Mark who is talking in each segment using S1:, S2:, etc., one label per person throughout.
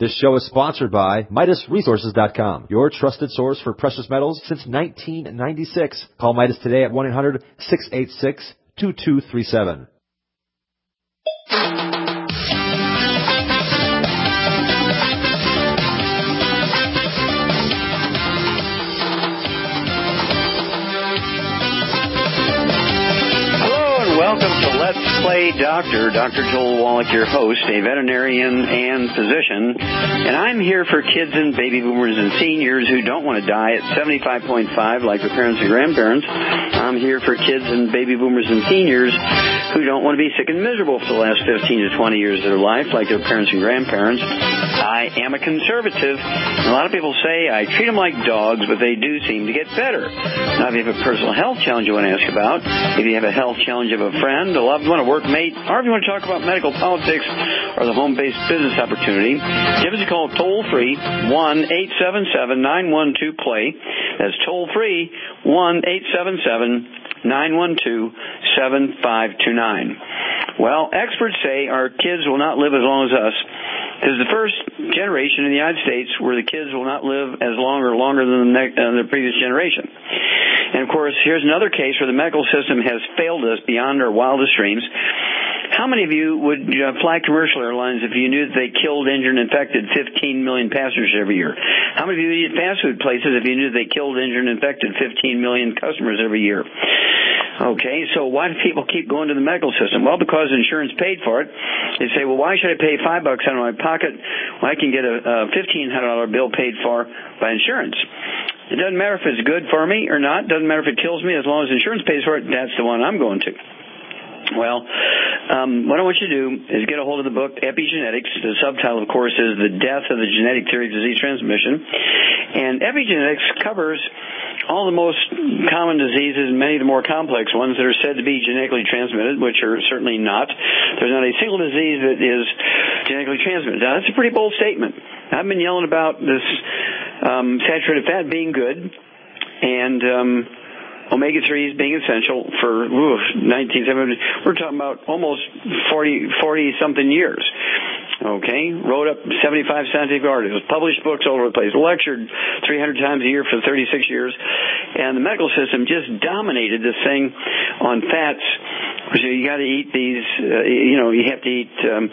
S1: This show is sponsored by MidasResources.com, your trusted source for precious metals since 1996. Call Midas today at 1-800-686-2237.
S2: Welcome to Let's Play Doctor. Dr. Joel Wallach, your host, a veterinarian and physician. And I'm here for kids and baby boomers and seniors who don't want to die at 75.5 like their parents and grandparents. I'm here for kids and baby boomers and seniors who don't want to be sick and miserable for the last 15 to 20 years of their life like their parents and grandparents. I am a conservative. A lot of people say I treat them like dogs, but they do seem to get better. Now, if you have a personal health challenge you want to ask about, if you have a health challenge of a friend, a loved one, a workmate, or if you want to talk about medical politics or the home-based business opportunity, give us a call toll-free, 1-877-912-PLAY. That's toll-free, 1-877-912-7529. Well, experts say our kids will not live as long as us. This is the first generation in the United States where the kids will not live as long or longer than the previous generation. And, of course, here's another case where the medical system has failed us beyond our wildest dreams. How many of you would fly commercial airlines if you knew that they killed, injured, and infected 15 million passengers every year? How many of you would eat fast food places if you knew they killed, injured, and infected 15 million customers every year? Okay, so why do people keep going to the medical system? Well, because insurance paid for it. They say, well, why should I pay $5 out of my pocket when I can get a $1,500 bill paid for by insurance? It doesn't matter if it's good for me or not. It doesn't matter if it kills me. As long as insurance pays for it, that's the one I'm going to. Well, what I want you to do is get a hold of the book, Epigenetics. The subtitle, of course, is The Death of the Genetic Theory of Disease Transmission. And epigenetics covers all the most common diseases and many of the more complex ones that are said to be genetically transmitted, which are certainly not. There's not a single disease that is genetically transmitted. Now, that's a pretty bold statement. I've been yelling about this saturated fat being good and omega-3s being essential for 1970. We're talking about almost 40-something years. Okay, wrote up 75 scientific articles, published books all over the place, lectured 300 times a year for 36 years, and the medical system just dominated this thing on fats. So you got to eat these, you have to eat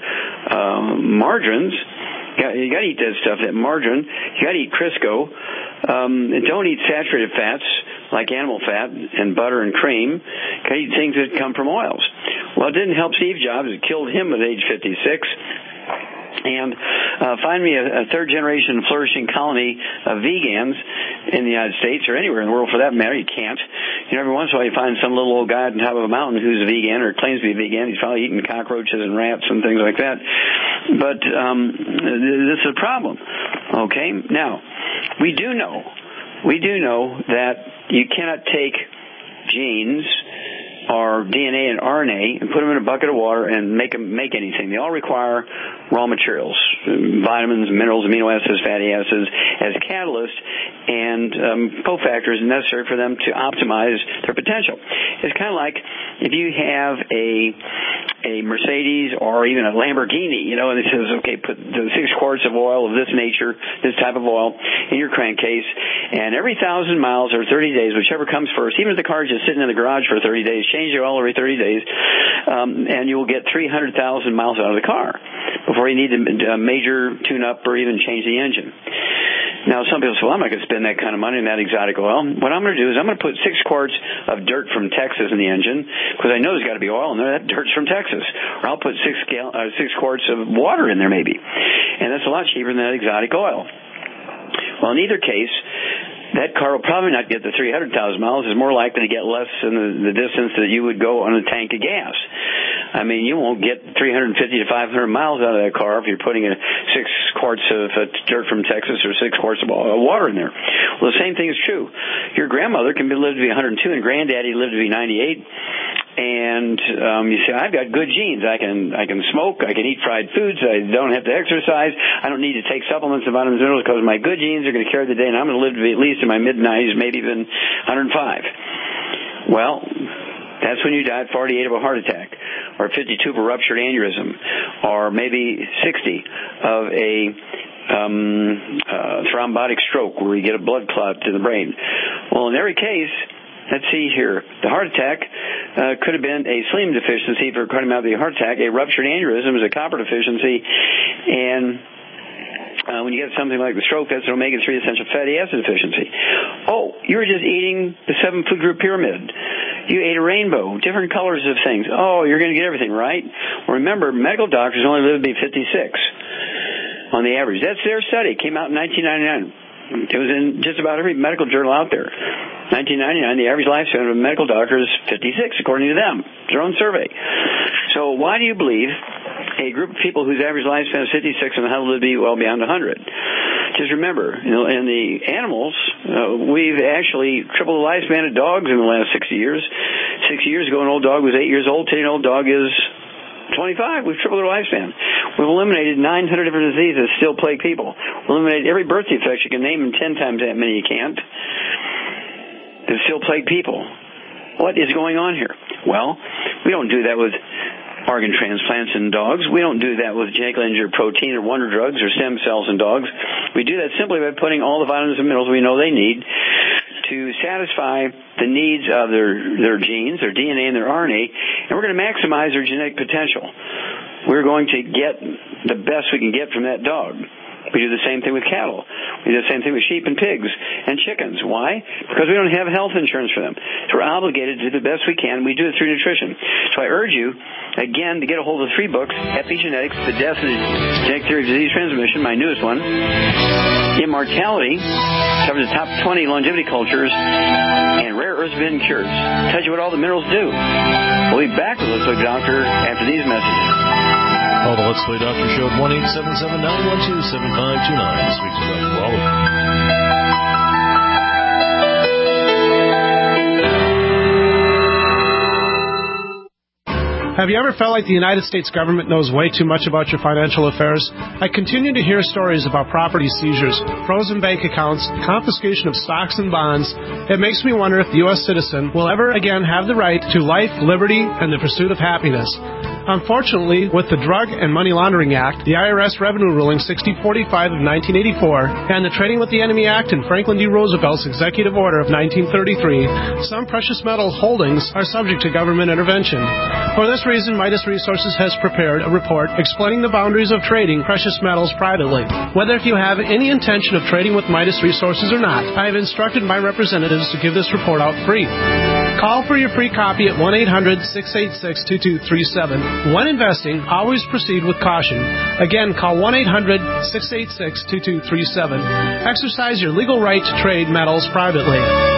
S2: margarines. You got to eat that stuff, that margarine. You got to eat Crisco. Don't eat saturated fats like animal fat and butter and cream. You got to eat things that come from oils. Well, it didn't help Steve Jobs. It killed him at age 56. And find me a third-generation flourishing colony of vegans in the United States or anywhere in the world for that matter. You can't. Every once in a while you find some little old guy on top of a mountain who's a vegan or claims to be a vegan. He's probably eating cockroaches and rats and things like that. But this is a problem. Okay? Now, we do know that you cannot take genes or DNA and RNA and put them in a bucket of water and make anything. They all require raw materials, vitamins, minerals, amino acids, fatty acids as catalysts and cofactors necessary for them to optimize their potential. It's kind of like if you have a Mercedes or even a Lamborghini, and it says, okay, put 6 quarts of oil of this nature, this type of oil, in your crankcase, and every 1,000 miles or 30 days, whichever comes first, even if the car is just sitting in the garage for 30 days, change the oil every 30 days, and you will get 300,000 miles out of the car before you need a major tune-up or even change the engine. Now, some people say, well, I'm not going to spend that kind of money on that exotic oil. What I'm going to do is I'm going to put 6 quarts of dirt from Texas in the engine because I know there's got to be oil in there. That dirt's from Texas. Or I'll put 6 quarts of water in there maybe. And that's a lot cheaper than that exotic oil. Well, in either case, that car will probably not get the 300,000 miles. It's more likely to get less than the distance that you would go on a tank of gas. I mean, you won't get 350 to 500 miles out of that car if you're putting 6 quarts of dirt from Texas or 6 quarts of water in there. Well, the same thing is true. Your grandmother can live to be 102 and granddaddy lived to be 98. And you say, I've got good genes. I can smoke. I can eat fried foods. I don't have to exercise. I don't need to take supplements and vitamins and minerals because my good genes are going to carry the day, and I'm going to live to be at least in my mid-90s, maybe even 105. Well, that's when you die at 48 of a heart attack, or 52 of a ruptured aneurysm, or maybe 60 of a thrombotic stroke where you get a blood clot to the brain. Well, in every case, let's see here. The heart attack could have been a selenium deficiency for cardiomyopathy heart attack. A ruptured aneurysm is a copper deficiency. And when you get something like the stroke, that's an omega-3 essential fatty acid deficiency. Oh, you were just eating the 7 food group pyramid. You ate a rainbow, different colors of things. Oh, you're going to get everything, right? Well, remember, medical doctors only live to be 56 on the average. That's their study. It came out in 1999. It was in just about every medical journal out there. 1999, the average lifespan of a medical doctor is 56, according to them, their own survey. So why do you believe a group of people whose average lifespan is 56 and how will it be well beyond 100? Just remember, in the animals, we've actually tripled the lifespan of dogs in the last 60 years. 60 years ago, an old dog was 8 years old. Today, an old dog is 25. We've tripled their lifespan. We've eliminated 900 different diseases that still plague people. We've eliminated every birth defect you can name, and 10 times that many you can't, that still plague people. What is going on here? Well, we don't do that with organ transplants in dogs. We don't do that with genetically engineered protein or wonder drugs or stem cells in dogs. We do that simply by putting all the vitamins and minerals we know they need to satisfy the needs of their genes, their DNA, and their RNA, and we're going to maximize their genetic potential. We're going to get the best we can get from that dog. We do the same thing with cattle. We do the same thing with sheep and pigs and chickens. Why? Because we don't have health insurance for them. So we're obligated to do the best we can. We do it through nutrition. So I urge you, again, to get a hold of the 3 books, Epigenetics, The Death and Genetic Theory of Disease Transmission, my newest one. Immortality covers the top 20 longevity cultures, and Rare Earths Been Cures. Tells you what all the minerals do. We'll be back with Let's Play Doctor after these messages.
S3: Call the Let's Play Doctor Show at 1-877-912-7529. Speak to Dr. Wallach.
S4: Have you ever felt like the United States government knows way too much about your financial affairs? I continue to hear stories about property seizures, frozen bank accounts, confiscation of stocks and bonds. It makes me wonder if the U.S. citizen will ever again have the right to life, liberty, and the pursuit of happiness. Unfortunately, with the Drug and Money Laundering Act, the IRS Revenue Ruling 6045 of 1984, and the Trading with the Enemy Act and Franklin D. Roosevelt's Executive Order of 1933, some precious metal holdings are subject to government intervention. For this reason, Midas Resources has prepared a report explaining the boundaries of trading precious metals privately. Whether if you have any intention of trading with Midas Resources or not, I have instructed my representatives to give this report out free. Call for your free copy at 1-800-686-2237. When investing, always proceed with caution. Again, call 1-800-686-2237. Exercise your legal right to trade metals privately.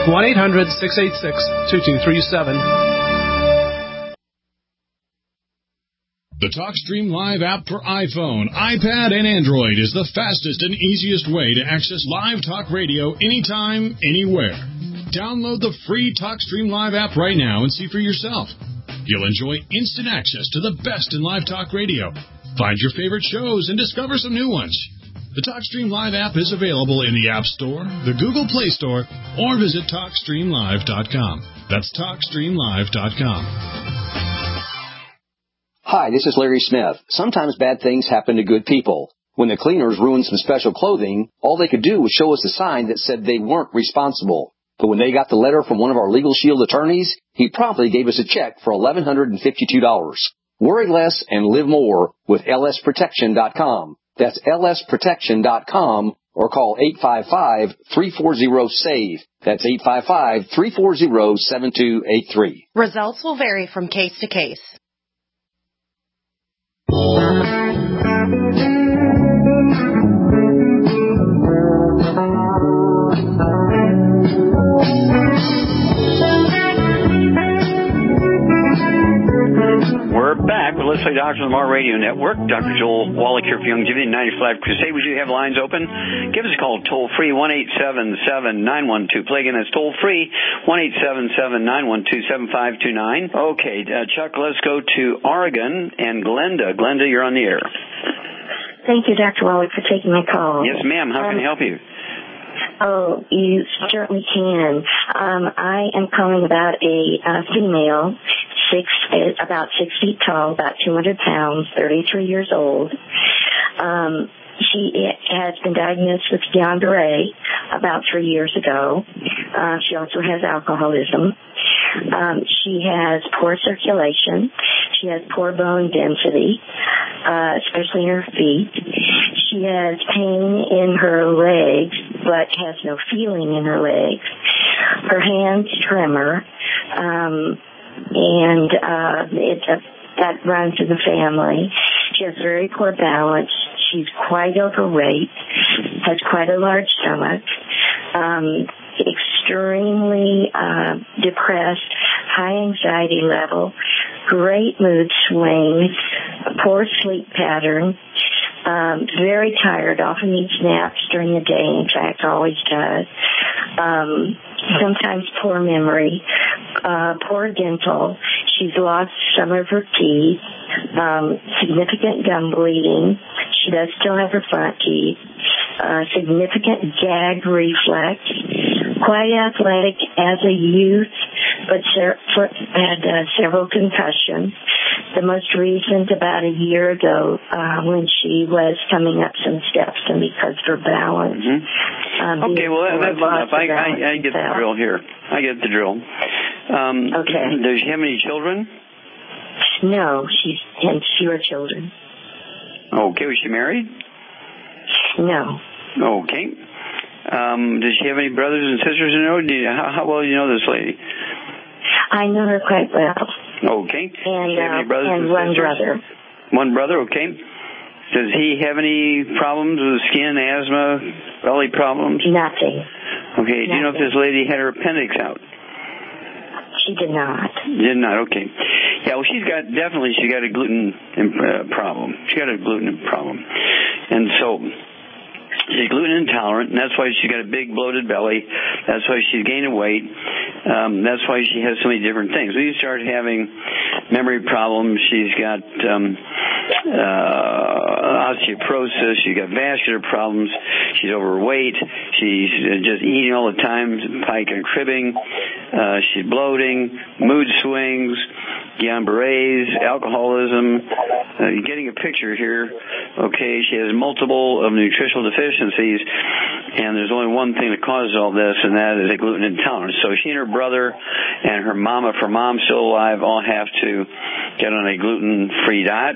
S4: 1-800-686-2237.
S5: The TalkStream Live app for iPhone, iPad, and Android is the fastest and easiest way to access live talk radio anytime, anywhere. Download the free TalkStream Live app right now and see for yourself. You'll enjoy instant access to the best in live talk radio. Find your favorite shows and discover some new ones. The TalkStream Live app is available in the App Store, the Google Play Store, or visit TalkStreamLive.com. That's TalkStreamLive.com.
S6: Hi, this is Larry Smith. Sometimes bad things happen to good people. When the cleaners ruined some special clothing, all they could do was show us a sign that said they weren't responsible. But when they got the letter from one of our Legal Shield attorneys, he promptly gave us a check for $1,152. Worry less and live more with lsprotection.com. That's lsprotection.com, or call 855-340-SAVE. That's 855-340-7283.
S7: Results will vary from case to case.
S2: We're back with Let's Play Doctor on the Mar Radio Network. Dr. Joel Wallach here for Longevity 95 Crusade. We do have lines open. Give us a call toll-free, 1-877-912. Play again, that's toll-free, 1-877-912-7529. Okay, Chuck, let's go to Oregon and Glenda. Glenda, you're on the air.
S8: Thank you, Dr. Wallach, for taking my call.
S2: Yes, ma'am. How can I help you?
S8: Oh, you certainly can. I am calling about a female, about 6 feet tall, about 200 pounds, 33 years old. She has been diagnosed with Guillain-Barré about 3 years ago. She also has alcoholism. She has poor circulation. She has poor bone density, especially in her feet. She has pain in her legs, but has no feeling in her legs. Her hands tremor, that runs in the family. She has very poor balance. She's quite overweight, has quite a large stomach, extremely depressed, high anxiety level, great mood swings, poor sleep pattern, very tired, often needs naps during the day, in fact, always does. Sometimes poor memory, poor dental. She's lost some of her teeth, significant gum bleeding. She does still have her front teeth, significant gag reflex, quite athletic as a youth, but had several concussions. The most recent about a year ago when she was coming up some steps, and because of her balance.
S2: Okay, well, that's enough. I get the drill here. I get the drill.
S8: Okay.
S2: Does she have any children?
S8: No, she has fewer children.
S2: Okay, was she married?
S8: No.
S2: Okay. Does she have any brothers and sisters you know? How well do you know this lady?
S8: I know her quite well.
S2: Okay.
S8: And,
S2: does she have any brothers and
S8: one
S2: sisters?
S8: brother.
S2: One brother, okay. Does he have any problems with skin, asthma, belly problems?
S8: Nothing.
S2: Okay. Do you know if this lady had her appendix out?
S8: She did not.
S2: Did not, okay. Yeah, well, she's got a gluten problem. She got a gluten problem. And so she's gluten intolerant, and that's why she's got a big bloated belly. That's why she's gaining weight. That's why she has so many different things. When you start having memory problems, she's got osteoporosis, she's got vascular problems, she's overweight, she's just eating all the time, pike and cribbing, she's bloating, mood swings, Guillain-Barré's, alcoholism. You're getting a picture here. Okay, she has multiple nutritional deficiencies, and there's only one thing that causes all this, and that is a gluten intolerance. So she and her brother and her mom, if her mom's still alive, all have to get on a gluten-free diet.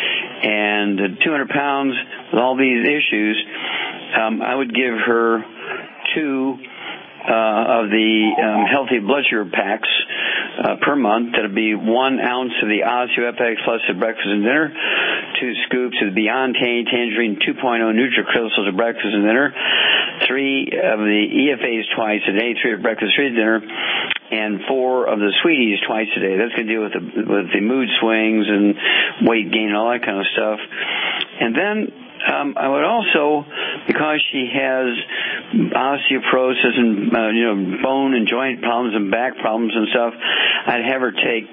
S2: And 200 pounds with all these issues, I would give her 2 of the healthy blood sugar packs per month. That would be 1 ounce of the OsteoFX Plus at breakfast and dinner, 2 scoops of the Beyond Tangerine 2.0 NutriCrystals at breakfast and dinner, 3 of the EFAs twice a day, 3 at breakfast, 3 at dinner, and 4 of the Sweeties twice a day. That's going to deal with the mood swings and weight gain and all that kind of stuff. And then I would also, because she has osteoporosis and bone and joint problems and back problems and stuff, I'd have her take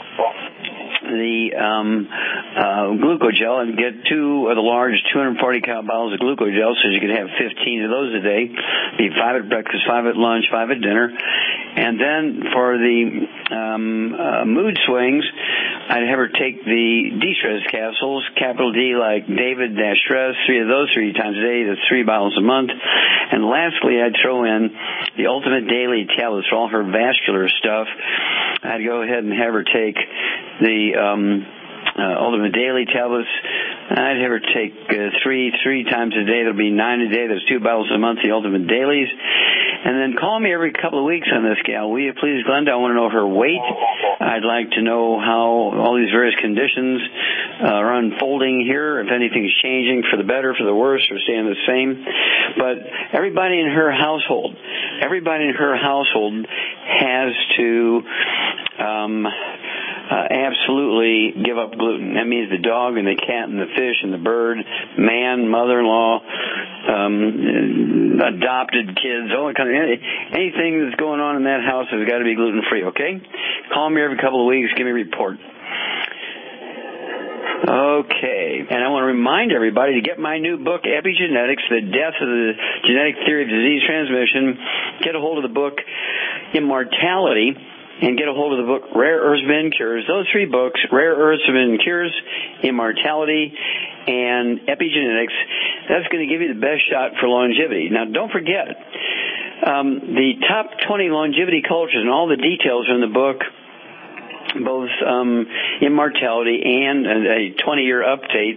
S2: the glucogel and get 2 of the large 240 count bottles of glucogel, so you could have 15 of those a day. Be 5 at breakfast, 5 at lunch, 5 at dinner. And then for the mood swings, I'd have her take the de-stress capsules, capital D like David-Stress, 3 of those 3 times a day. That's 3 bottles a month. And lastly, I'd throw in the Ultimate Daily tablets for all her vascular stuff. I'd go ahead and have her take the Ultimate Daily tablets. I'd have her take 3 times a day. That'll be 9 a day. There's 2 bottles a month, the Ultimate Dailies. And then call me every couple of weeks on this gal. Will you please, Glenda? I want to know her weight. I'd like to know how all these various conditions are unfolding here, if anything's changing for the better, for the worse, or staying the same. But everybody in her household has to absolutely give up gluten. That means the dog and the cat and the fish and the bird, man, mother-in-law, adopted kids, all that kind of anything that's going on in that house has got to be gluten-free, okay? Call me every couple of weeks, give me a report. Okay, and I want to remind everybody to get my new book, Epigenetics, The Death of the Genetic Theory of Disease Transmission. Get a hold of the book, Immortality, and get a hold of the book Rare Earths Forbidden Cures. Those 3 books, Rare Earths Forbidden Cures, Immortality, and Epigenetics, that's going to give you the best shot for longevity. Now, don't forget, the top 20 longevity cultures and all the details are in the book, both Immortality and a 20-year update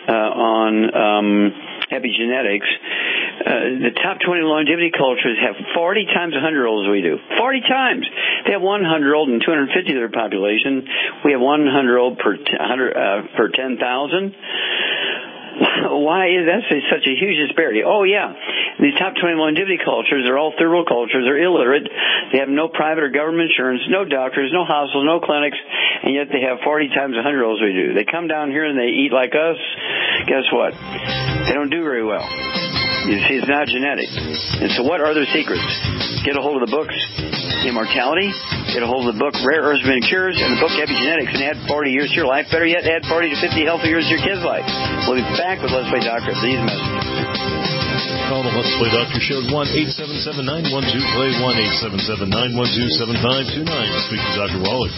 S2: on epigenetics. The top 20 longevity cultures have 40 times 100-year-olds we do. 40 times. They have 100-year-old and 250 of their population. We have 100-year-old per 10,000. Why is that such a huge disparity? Oh, yeah. These top 20 longevity cultures are all third world cultures. They're illiterate. They have no private or government insurance, no doctors, no hospitals, no clinics, and yet they have 40 times 100-year-olds we do. They come down here and they eat like us. Guess what? They don't do very well. You see, it's not genetic. And so what are their secrets? Get a hold of the books Immortality, get a hold of the book Rare Earths Forbidden Cures, and the book Epigenetics, and add 40 years to your life. Better yet, add 40 to 50 healthy years to your kids' life. We'll be back with Let's Play Doctor after these messages.
S3: Call the Let's Play Doctor Show at 1-877-912-PLAY, 1-877-912-7529 to speak to Dr. Wallach.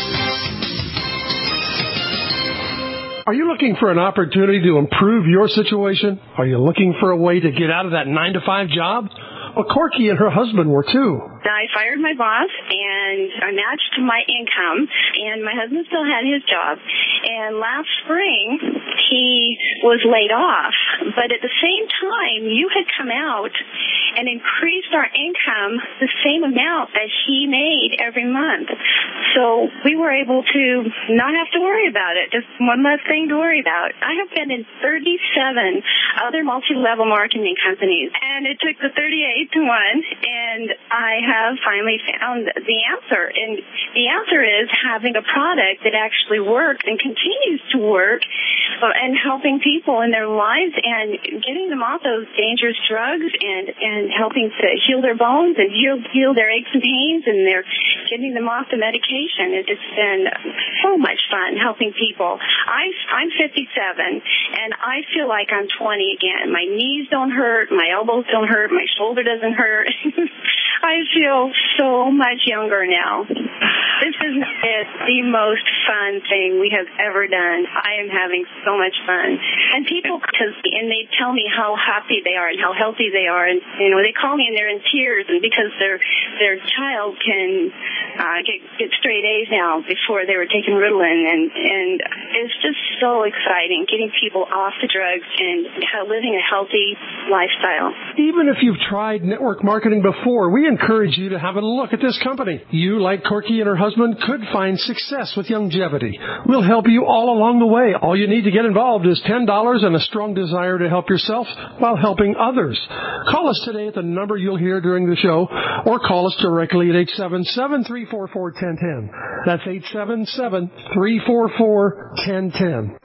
S4: Are you looking for an opportunity to improve your situation? Are you looking for a way to get out of that 9-to-5 job? Well, Corky and her husband were too.
S9: I fired my boss, and I matched my income, and my husband still had his job. And last spring, he was laid off. But at the same time, you had come out and increased our income the same amount that he made every month. So we were able to not have to worry about it, just one less thing to worry about. I have been in 37 other multi-level marketing companies, and it took the 38 to one, and I have finally found the answer. And the answer is having a product that actually works and continues to work and helping people in their lives and getting them off those dangerous drugs and helping to heal their bones and heal their aches and pains, and they're getting them off the medication. It's been so much fun helping people. I'm 57, and I feel like I'm 20 again. My knees don't hurt, my elbows don't hurt, my shoulder doesn't hurt. I feel so much younger now. This is the most fun thing we have ever done. I am having so much fun. And people, and they tell me how happy they are and how healthy they are. And, you know, they call me and they're in tears, and because their child can get straight A's now before they were taking Ritalin. And it's just so exciting getting people off the drugs and living a healthy lifestyle.
S4: Even if you've tried network marketing before, we encourage you to have a look at this company. You, like Corky and her husband, could find success with longevity. We'll help you all along the way. All you need to get involved is $10 and a strong desire to help yourself while helping others. Call us today at the number you'll hear during the show, or call us directly at 877-344-1010. That's 877-344-1010.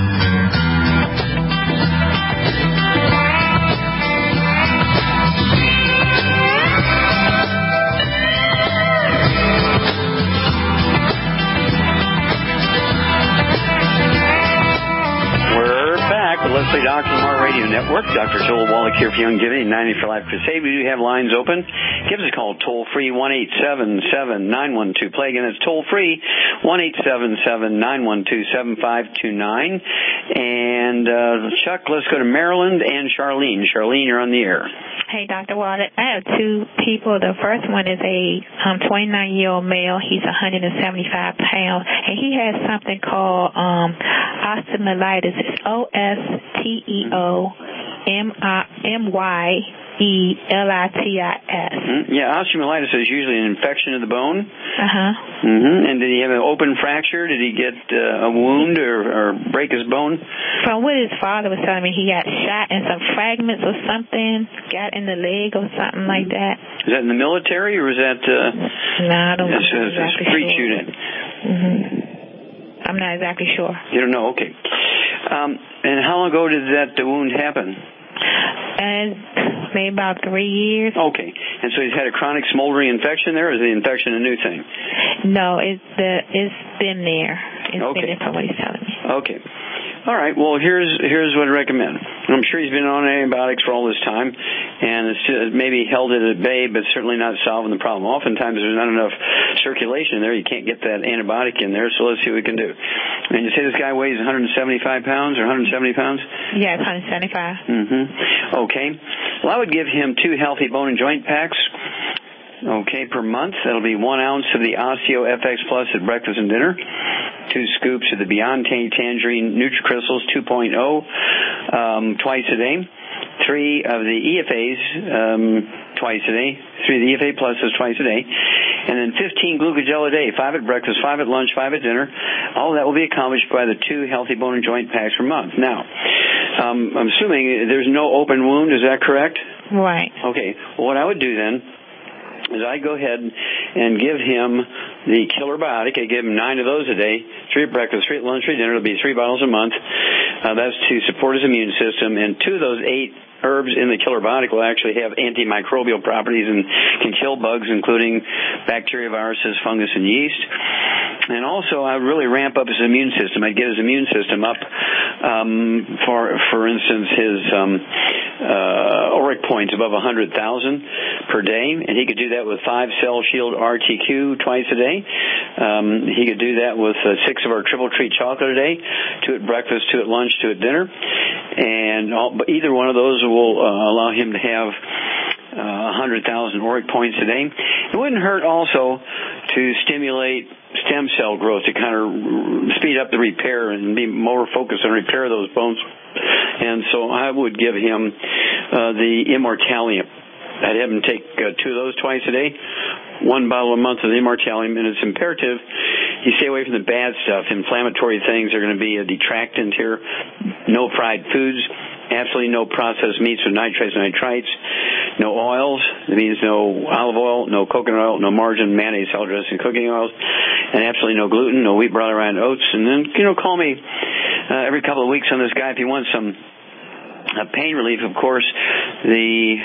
S2: Let's Play Doctor Heart Radio Network. Dr. Joel Wallach here for Longevity 90 for Life Crusade. We do have lines open. Give us a call toll free 1-877-912-PLAY. Again, it's toll free 1-877-912-7529. And Chuck, let's go to Maryland and Charlene. Charlene, you're on the air.
S10: Hey, Dr. Wallach. I have two people. The first one is a 29-year-old male. He's 175 pounds, and he has something called osteomyelitis. It's osteomyelitis.
S2: Yeah, osteomyelitis is usually an infection of the bone. And did he have an open fracture? Did he get a wound or break his bone?
S10: From what his father was telling me, he got shot in some fragments or something, got in the leg or something like that.
S2: Is that in the military or was that?
S10: No, I don't know.
S2: Exactly street shooting.
S10: I'm not exactly sure.
S2: You don't know? Okay. And how long ago did that wound happen?
S10: Maybe about 3 years.
S2: Okay. And so he's had a chronic smoldering infection there, or is the infection a new thing?
S10: No, it's been there. It's been there from what he's telling me.
S2: Okay. All right. Well, here's what I recommend. I'm sure he's been on antibiotics for all this time, and it's maybe held it at bay, but certainly not solving the problem. Oftentimes there's not enough circulation there. You can't get that antibiotic in there, so let's see what we can do. And you say this guy weighs 175 pounds or 170 pounds?
S10: Yes, 175.
S2: Mm-hmm. Okay. Well, I would give him 2 healthy bone and joint packs. Okay, per month. That'll be 1 ounce of the Osteo FX Plus at breakfast and dinner, 2 scoops of the Beyond Tangerine NutriCrystals 2.0 twice a day, 3 of the EFAs twice a day, 3 of the EFA Pluses twice a day, and then 15 Glucogel a day, 5 at breakfast, 5 at lunch, 5 at dinner. All of that will be accomplished by the 2 healthy bone and joint packs per month. Now, I'm assuming there's no open wound. Is that correct?
S10: Right.
S2: Okay. Well, what I would do then is I go ahead and give him the Killer Biotic. I give him 9 of those a day, 3 at breakfast, 3 at lunch, 3 at dinner. It'll be 3 bottles a month. That's to support his immune system. And 2 of those 8 herbs in the Killer Biotic will actually have antimicrobial properties and can kill bugs, including bacteria, viruses, fungus, and yeast. And also, I would really ramp up his immune system. I'd get his immune system up. For instance, his ORIC points above 100,000 per day, and he could do that with 5 Cell Shield RTQ twice a day. He could do that with 6 of our Triple Treat chocolate a day, 2 at breakfast, 2 at lunch, 2 at dinner. And either one of those will allow him to have 100,000 ORIC points a day. It wouldn't hurt also to stimulate stem cell growth to kind of speed up the repair and be more focused on repair of those bones. And so I would give him the Immortalium. I'd have him take 2 of those twice a day, 1 bottle a month of the Immortalium, and it's imperative you stay away from the bad stuff. Inflammatory things are going to be a detractant here. No fried foods, absolutely no processed meats with nitrates and nitrites, no oils. That means no olive oil, no coconut oil, no margarine, mayonnaise, salad dressing, cooking oils, and absolutely no gluten, no wheat, barley, rye, and oats. And then, call me every couple of weeks on this guy if you want some pain relief. Of course, the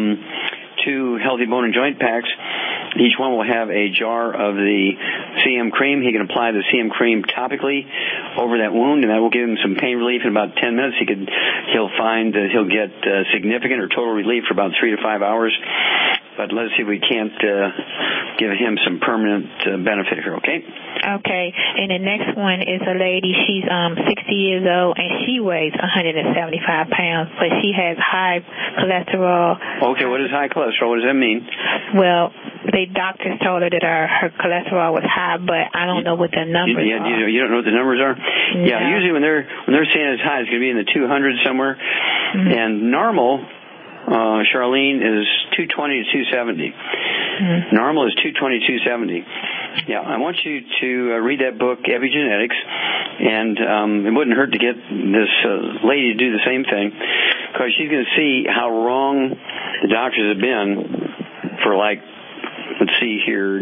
S2: 2 healthy bone and joint packs, each one will have a jar of the CM cream. He can apply the CM cream topically over that wound, and that will give him some pain relief in about 10 minutes. He'll find that he'll get significant or total relief for about 3 to 5 hours. But let's see if we can't give him some permanent benefit here, okay?
S10: Okay. And the next one is a lady. She's 60 years old, and she weighs 175 pounds, but she has high cholesterol.
S2: Okay, what is high cholesterol? What does that mean?
S10: Well, the doctors told her that her cholesterol was high, but I don't know what the numbers are.
S2: You don't know what the numbers are?
S10: No.
S2: Yeah, usually when they're saying it's high, it's going to be in the 200s somewhere. Mm-hmm. And normal, Charlene, is 220 to 270. Mm-hmm. Normal is 220 to 270. Yeah, I want you to read that book, Epigenetics, and it wouldn't hurt to get this lady to do the same thing, because she's going to see how wrong the doctors have been for let's see here,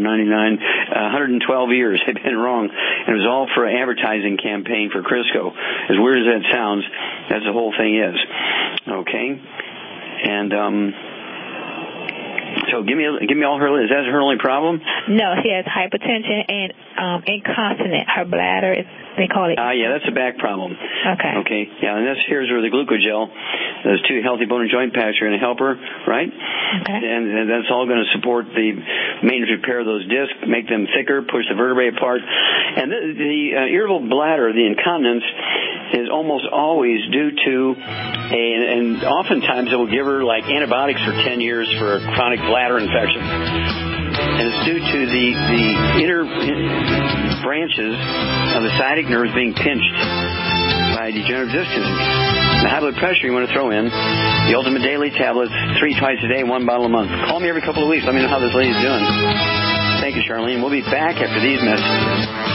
S2: 112 years they've been wrong. And it was all for an advertising campaign for Crisco. As weird as that sounds, that's the whole thing is. Okay? And so give me all her. Is that her only problem?
S10: No, she has hypertension and incontinent. Her bladder is, they call it.
S2: Yeah, that's a back problem.
S10: Okay.
S2: Okay. Yeah, and here's where the Glucogel, those 2 healthy bone and joint packs are going to help her, right?
S10: Okay.
S2: And that's all going to support the maintenance repair of those discs, make them thicker, push the vertebrae apart. And the irritable bladder, the incontinence, is almost always due to and oftentimes it will give her antibiotics for 10 years for a chronic bladder infection. And it's due to the inner branches of the sciatic nerves being pinched by degenerative disc disease. The high blood pressure you want to throw in, the Ultimate Daily tablets, 3 twice a day, 1 bottle a month. Call me every couple of weeks. Let me know how this lady's doing. Thank you, Charlene. We'll be back after these messages.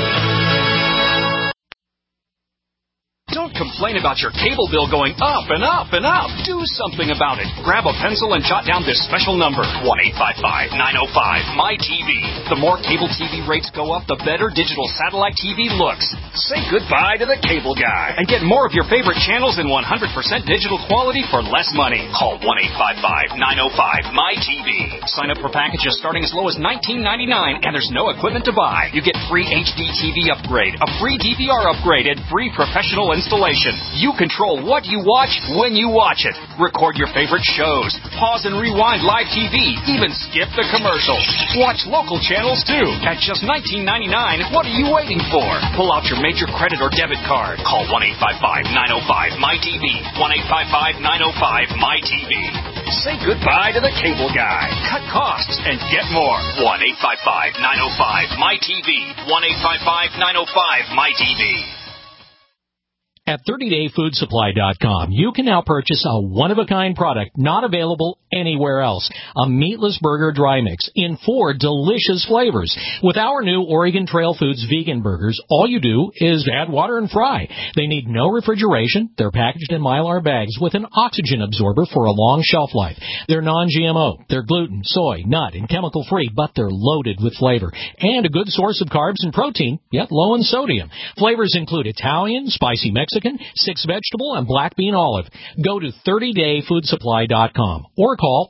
S11: Don't complain about your cable bill going up and up and up. Do something about it. Grab a pencil and jot down this special number, 1-855-905-MyTV. The more cable TV rates go up, the better digital satellite TV looks. Say goodbye to the cable guy and get more of your favorite channels in 100% digital quality for less money. Call 1-855-905-MyTV. Sign up for packages starting as low as $19.99, and there's no equipment to buy. You get free HD TV upgrade, a free DVR upgrade, and free professional installation. television. You control what you watch when you watch it. Record your favorite shows. Pause and rewind live TV. Even skip the commercials. Watch local channels, too. At just $19.99, what are you waiting for? Pull out your major credit or debit card. Call 1-855-905-MyTV. 1-855-905-MyTV. Say goodbye to the cable guy. Cut costs and get more. 1-855-905-MyTV. 1-855-905-MyTV.
S12: At 30dayfoodsupply.com, you can now purchase a one-of-a-kind product not available anywhere else. A meatless burger dry mix in 4 delicious flavors. With our new Oregon Trail Foods vegan burgers, all you do is add water and fry. They need no refrigeration. They're packaged in Mylar bags with an oxygen absorber for a long shelf life. They're non-GMO. They're gluten, soy, nut, and chemical-free, but they're loaded with flavor. And a good source of carbs and protein, yet low in sodium. Flavors include Italian, spicy Mexican, 6 vegetable, and black bean olive. Go to 30dayfoodsupply.com or call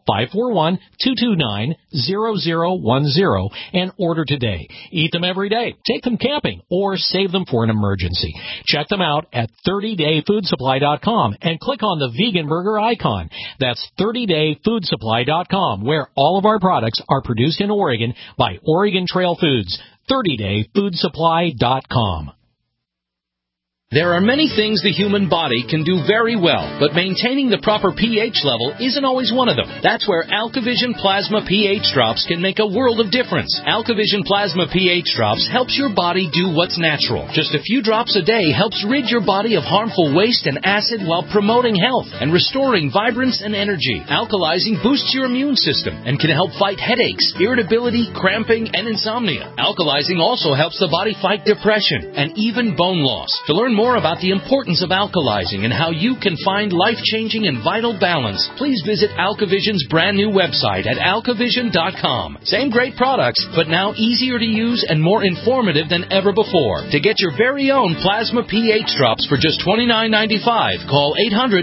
S12: 541-229-0010 and order today. Eat them every day, take them camping, or save them for an emergency. Check them out at 30dayfoodsupply.com and click on the vegan burger icon. That's 30dayfoodsupply.com, where all of our products are produced in Oregon by Oregon Trail Foods. 30dayfoodsupply.com.
S13: There are many things the human body can do very well, but maintaining the proper pH level isn't always one of them. That's where AlkaVision Plasma pH Drops can make a world of difference. AlkaVision Plasma pH Drops helps your body do what's natural. Just a few drops a day helps rid your body of harmful waste and acid while promoting health and restoring vibrance and energy. Alkalizing boosts your immune system and can help fight headaches, irritability, cramping, and insomnia. Alkalizing also helps the body fight depression and even bone loss. To learn more about the importance of alkalizing and how you can find life-changing and vital balance, please visit AlkaVision's brand new website at alkavision.com. Same great products, but now easier to use and more informative than ever before. To get your very own Plasma pH Drops for just $29.95, call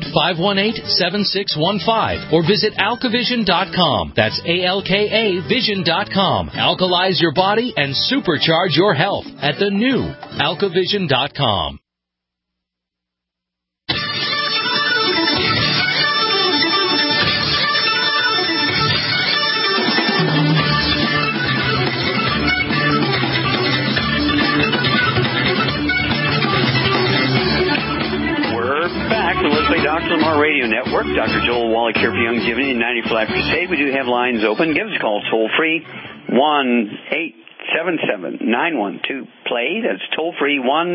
S13: 800-518-7615 or visit alkavision.com. That's ALKA Vision.com. Alkalize your body and supercharge your health at the new alkavision.com.
S2: Dr. Lamar Radio Network. Dr. Joel Wallach here for Youngevity and 90 for Life Crusade. We do have lines open. Give us a call toll free, 1-877-912-PLAY. That's toll free,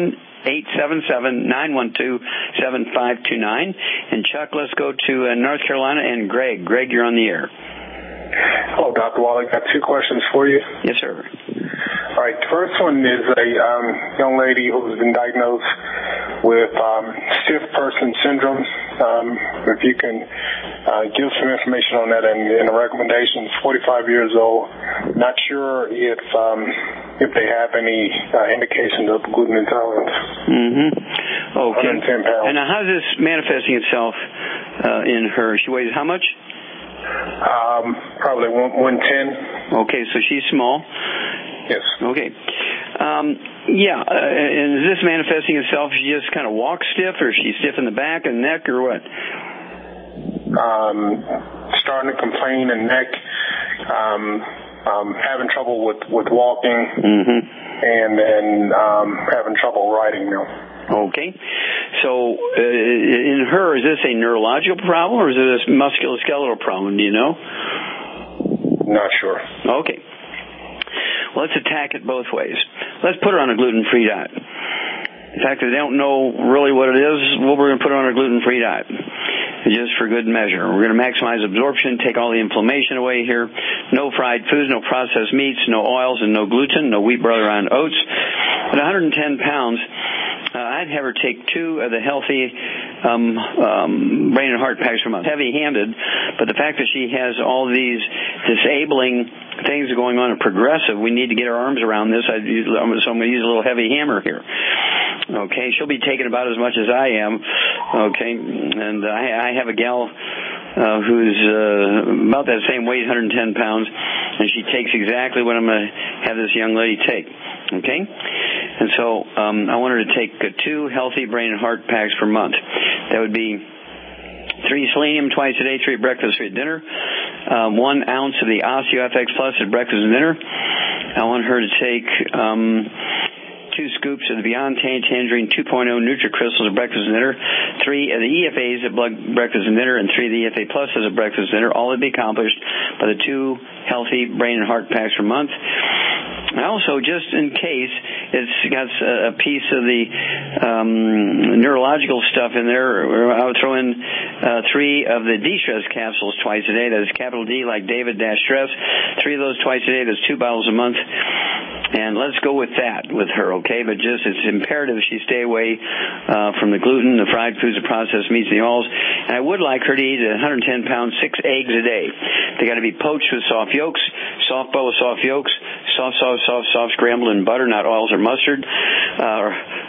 S2: 1-877-912-7529. And Chuck, let's go to North Carolina and Greg. Greg, you're on the air.
S14: Hello, Dr. Wallach. Got 2 questions for you.
S2: Yes, sir.
S14: All right. The first one is a young lady who's been diagnosed with stiff person syndrome. If you can give some information on that and a recommendation. 45 years old. Not sure if they have any indications of gluten intolerance.
S2: Mm-hmm. Okay.
S14: 110 pounds.
S2: And now how's this manifesting itself in her? She weighs how much?
S14: Probably 110.
S2: Okay, so she's small.
S14: Yes.
S2: Okay. And is this manifesting itself? She just kind of walks stiff, or is she stiff in the back and neck, or what?
S14: Starting to complain in neck, having trouble with walking, and then having trouble riding now.
S2: Okay. So in her, is this a neurological problem, or is it a musculoskeletal problem? Do you know?
S14: Not sure.
S2: Okay. Well, let's attack it both ways. Let's put her on a gluten-free diet. In fact, if they don't know really what it is, well, we're going to put her on a gluten-free diet, just for good measure. We're going to maximize absorption, take all the inflammation away here. No fried foods, no processed meats, no oils, and no gluten, no wheat, barley, rye, and oats. At 110 pounds, I'd have her take 2 of the healthy brain and heart packs per month. Heavy-handed, but the fact that she has all these disabling things going on in Progressive, we need to get our arms around this. So I'm going to use a little heavy hammer here. Okay, she'll be taking about as much as I am. Okay, and I have a gal who's about that same weight, 110 pounds, and she takes exactly what I'm going to have this young lady take. Okay? And so I want her to take 2 healthy brain and heart packs per month. That would be 3 selenium twice a day, 3 at breakfast, 3 at dinner. 1 ounce of the OsteoFX Plus at breakfast and dinner. I want her to take 2 scoops of the Beyond Tangerine 2.0 NutriCrystals at breakfast and dinner, 3 of the EFAs at breakfast and dinner, and 3 of the EFA Pluses at breakfast and dinner. All would be accomplished by the 2 healthy brain and heart packs per month. And also, just in case, it's got a piece of the neurological stuff in there. I would throw in 3 of the D-Stress capsules twice a day. That is capital D, like David, -Stress. 3 of those twice a day. That's 2 bottles a month. And let's go with that with her, okay? But just it's imperative she stay away from the gluten, the fried foods, the processed meats, and the oils. And I would like her to eat 110 pounds, 6 eggs a day. They got to be poached with soft yolks, soft bowl of soft yolks, soft scrambled in butter, not oils or mustard, or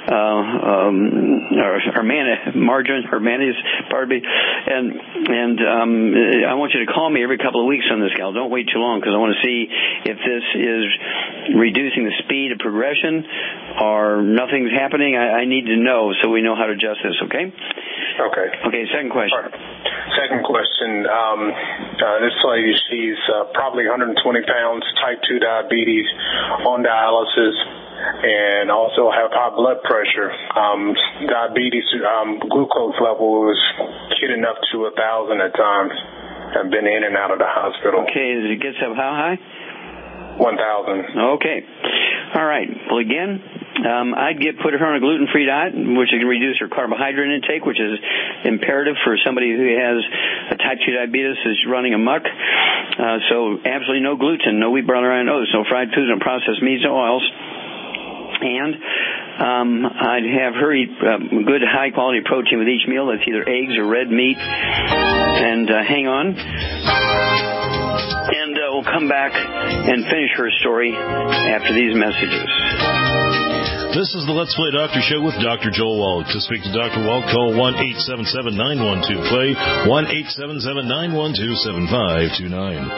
S2: margarine or mayonnaise, pardon me. And I want you to call me every couple of weeks on this, gal. Don't wait too long, because I want to see if this is reducing the speed of progression or nothing's happening. I need to know so we know how to adjust this, okay? Okay, second question.
S14: Second question. This lady, she's probably 120 pounds, type 2 diabetes, on dialysis, and also have high blood pressure. Diabetes glucose level is getting up to 1,000 at times. I've been in and out of the hospital.
S2: Okay, it gets up how high?
S14: 1,000.
S2: Okay. All right. Well, again, I'd put her on a gluten-free diet, which can reduce her carbohydrate intake, which is imperative for somebody who has a type 2 diabetes that's running amok. So absolutely no gluten, no wheat, barley, rye, and oats, no fried foods, no processed meats, no oils. And I'd have her eat good high-quality protein with each meal. That's either eggs or red meat. And hang on. And we'll come back and finish her story after these messages.
S3: This is the Let's Play Doctor Show with Dr. Joel Wallach. To speak to Dr. Wallach, call 1-877-912-PLAY, 1-877-912-7529.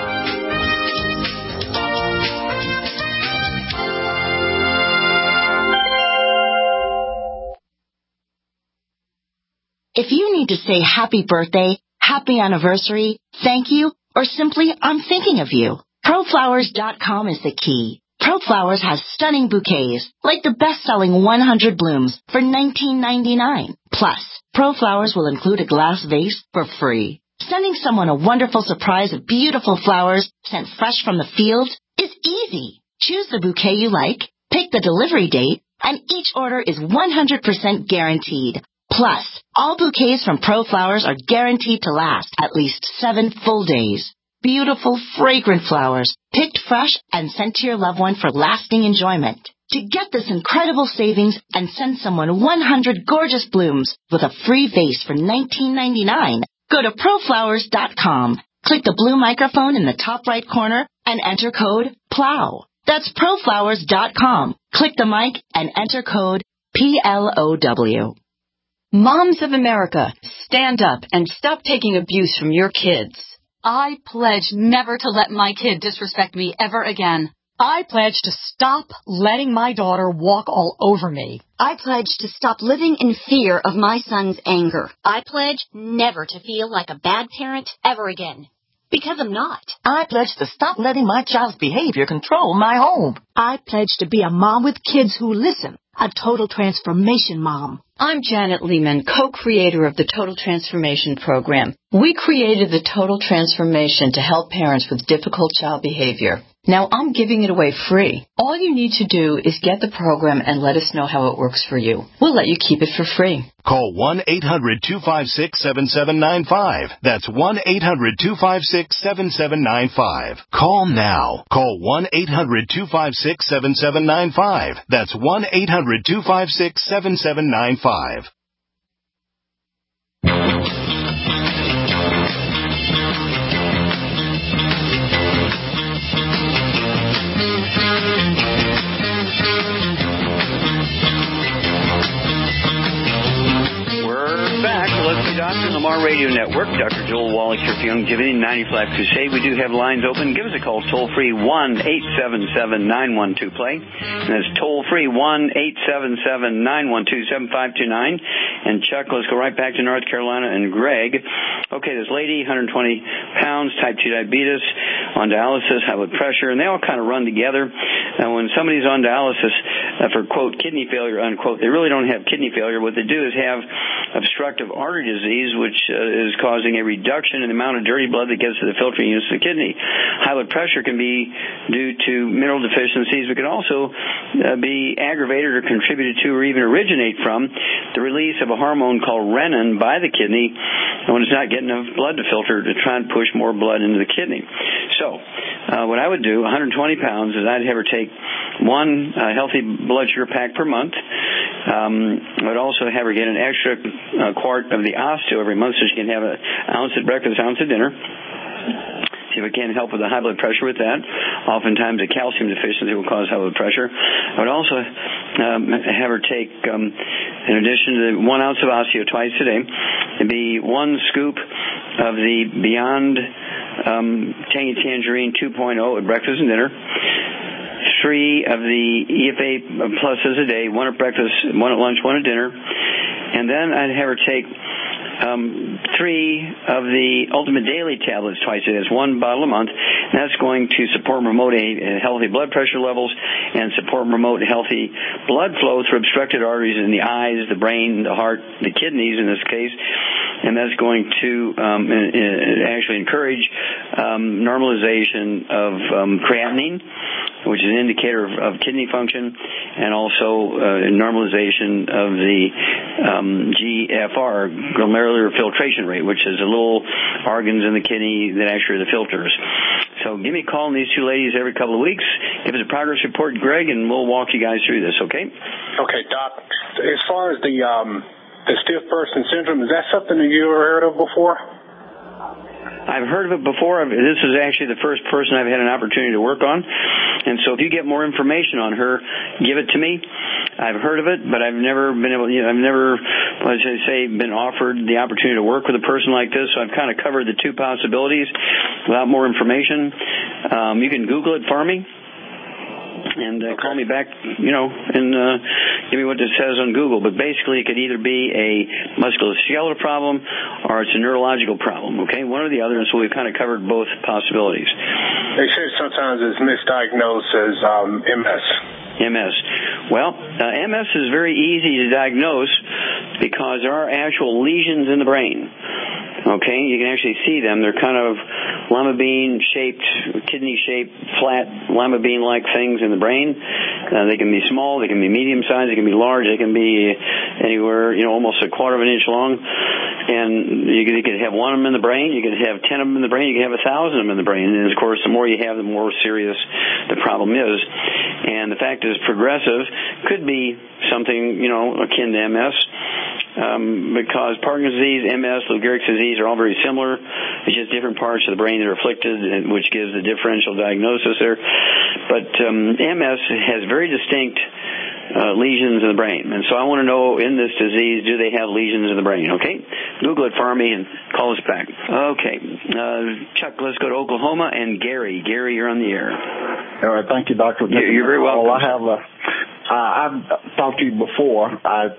S15: If you need to say happy birthday, happy anniversary, thank you, or simply I'm thinking of you, ProFlowers.com is the key. ProFlowers has stunning bouquets, like the best-selling 100 blooms for $19.99. Plus, ProFlowers will include a glass vase for free. Sending someone a wonderful surprise of beautiful flowers sent fresh from the field is easy. Choose the bouquet you like, pick the delivery date, and each order is 100% guaranteed. Plus, all bouquets from ProFlowers are guaranteed to last at least 7 full days. Beautiful, fragrant flowers, picked fresh and sent to your loved one for lasting enjoyment. To get this incredible savings and send someone 100 gorgeous blooms with a free vase for $19.99, go to ProFlowers.com. Click the blue microphone in the top right corner and enter code PLOW. That's ProFlowers.com. Click the mic and enter code PLOW.
S16: Moms of America, stand up and stop taking abuse from your kids.
S17: I pledge never to let my kid disrespect me ever again.
S18: I pledge to stop letting my daughter walk all over me.
S19: I pledge to stop living in fear of my son's anger.
S20: I pledge never to feel like a bad parent ever again. Because I'm not.
S21: I pledge to stop letting my child's behavior control my home.
S22: I pledge to be a mom with kids who listen. A total transformation mom.
S16: I'm Janet Lehman, co-creator of the Total Transformation Program. We created the Total Transformation to help parents with difficult child behavior. Now I'm giving it away free. All you need to do is get the program and let us know how it works for you. We'll let you keep it for free.
S23: Call 1-800-256-7795. That's 1-800-256-7795. Call now. Call 1-800-256-7795. That's 1-800-256-7795.
S2: We're back. Let's be Dr. Lamar Radio Network. Network. Dr. Joel Wallach here for Longevity 95 Crusade. We do have lines open. Give us a call toll-free 1-877-912-PLAY. And that's toll-free 1-877-912-7529. And Chuck, let's go right back to North Carolina and Greg. Okay, this lady, 120 pounds, type 2 diabetes, on dialysis, high blood pressure, and they all kind of run together. And when somebody's on dialysis for, quote, kidney failure, unquote, they really don't have kidney failure. What they do is have obstructive artery disease, which is causing a reduction in the amount of dirty blood that gets to the filtering units of the kidney. High blood pressure can be due to mineral deficiencies, but can also be aggravated or contributed to or even originate from the release of a hormone called renin by the kidney when it's not getting enough blood to filter to try and push more blood into the kidney. So what I would do, 120 pounds, is I'd have her take one healthy blood sugar pack per month. I would also have her get an extra quart of the osteo every month so she can have an ounce at breakfast, ounce at dinner. See if it can help with the high blood pressure with that. Oftentimes a calcium deficiency will cause high blood pressure. I would also have her take, in addition to 1 ounce of osteo twice a day, it'd be 1 scoop of the Beyond Tangy Tangerine 2.0 at breakfast and dinner. 3 of the EFA pluses a day, 1 at breakfast, 1 at lunch, 1 at dinner. And then I'd have her take 3 of the Ultimate Daily tablets twice a day. That's 1 bottle a month. And that's going to support and promote healthy blood pressure levels and support and promote healthy blood flow through obstructed arteries in the eyes, the brain, the heart, the kidneys in this case. And that's going to actually encourage normalization of creatinine, which is an indicator of kidney function, and also normalization of the GFR, glomerular filtration rate, which is the little organs in the kidney that actually are the filters. So give me a call on these two ladies every couple of weeks. Give us a progress report, Greg, and we'll walk you guys through this, okay?
S14: Okay, Doc. As far as the stiff person syndrome, is that something that you ever heard of before?
S2: I've heard of it before. This is actually the first person I've had an opportunity to work on. And so if you get more information on her, give it to me. I've heard of it, but I've never been able, I've never, let's say, been offered the opportunity to work with a person like this. So I've kind of covered the two possibilities without more information. You can Google it for me. And call me back, and give me what it says on Google. But basically, it could either be a musculoskeletal problem or it's a neurological problem, okay? One or the other, and so we've kind of covered both possibilities.
S14: They say sometimes it's misdiagnosed as MS.
S2: MS. Well, MS is very easy to diagnose because there are actual lesions in the brain. Okay, you can actually see them. They're kind of lima bean-shaped, kidney-shaped, flat lima bean-like things in the brain. They can be small, they can be medium-sized, they can be large, they can be anywhere, almost a quarter of an inch long. And you could have one of them in the brain, you could have 10 of them in the brain, you could have 1,000 of them in the brain. And of course, the more you have, the more serious the problem is. And the fact is, progressive could be something, akin to MS. Because Parkinson's disease, MS, Lou Gehrig's disease are all very similar. It's just different parts of the brain that are afflicted, which gives the differential diagnosis there. But MS has very distinct lesions in the brain. And so I want to know, in this disease, do they have lesions in the brain? Okay? Google it for me and call us back. Okay. Chuck, let's go to Oklahoma. And Gary. Gary, you're on the air.
S1: All right. Thank you, Doctor.
S2: You're very welcome.
S1: I've talked to you before.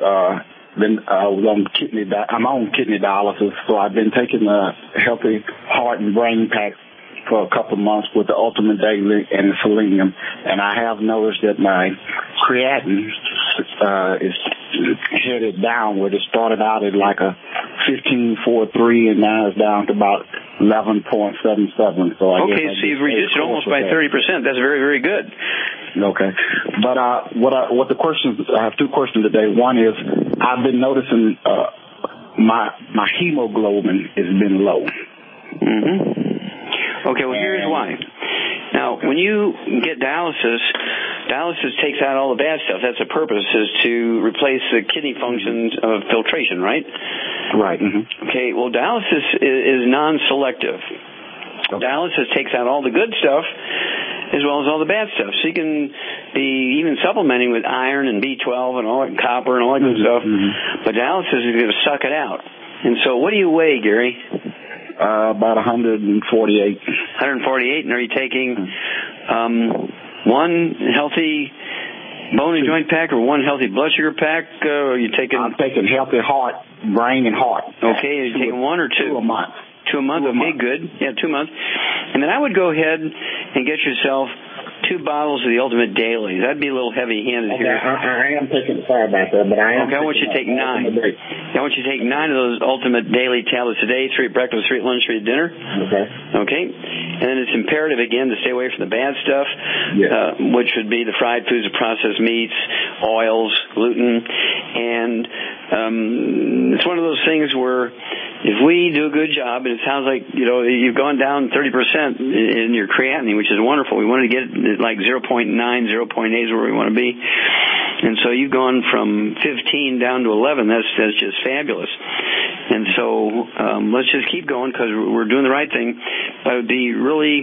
S1: I'm on kidney dialysis, so I've been taking a healthy heart and brain pack for a couple of months with the Ultimate Daily and the selenium, and I have noticed that my creatinine is headed downward. It started out at like a 15.43, and now it's down to about 11.77. So I guess
S2: so you've reduced it almost by 30%. That's very, very good.
S1: Okay, but what the questions? I have two questions today. One is I've been noticing my hemoglobin has been low.
S2: Mm-hmm. Okay, well, here's why. Now, when you get dialysis takes out all the bad stuff. That's the purpose, is to replace the kidney functions of filtration, right?
S1: Right. Mm-hmm.
S2: Okay, well, dialysis is non-selective. Okay. Dialysis takes out all the good stuff as well as all the bad stuff. So you can be even supplementing with iron and B12 and all that, copper and all that good stuff, but dialysis is going to suck it out. And so what do you weigh, Gary?
S1: About 148.
S2: 148, and are you taking one healthy bone and joint pack or one healthy blood sugar pack? Or are you taking?
S1: I'm taking healthy heart, brain, and heart.
S2: Okay, are you taking one or two?
S1: 2 a month.
S2: 2 a month, okay, good. Yeah, 2 months. And then I would go ahead and get yourself 2 bottles of the Ultimate Daily. That'd be a little heavy-handed here.
S1: I am taking, sorry about that, but I am.
S2: Okay, I want you to take 9. I want you to take 9 of those Ultimate Daily tablets a day, 3 at breakfast, 3 at lunch, 3 at dinner.
S1: Okay.
S2: Okay? And then it's imperative, again, to stay away from the bad stuff, which would be the fried foods, the processed meats, oils, gluten. And it's one of those things where if we do a good job, and it sounds like, you've gone down 30% in your creatinine, which is wonderful. We wanted to get it like 0.9, 0.8 is where we want to be. And so you've gone from 15 down to 11. That's just fabulous. And so let's just keep going because we're doing the right thing. But it would be really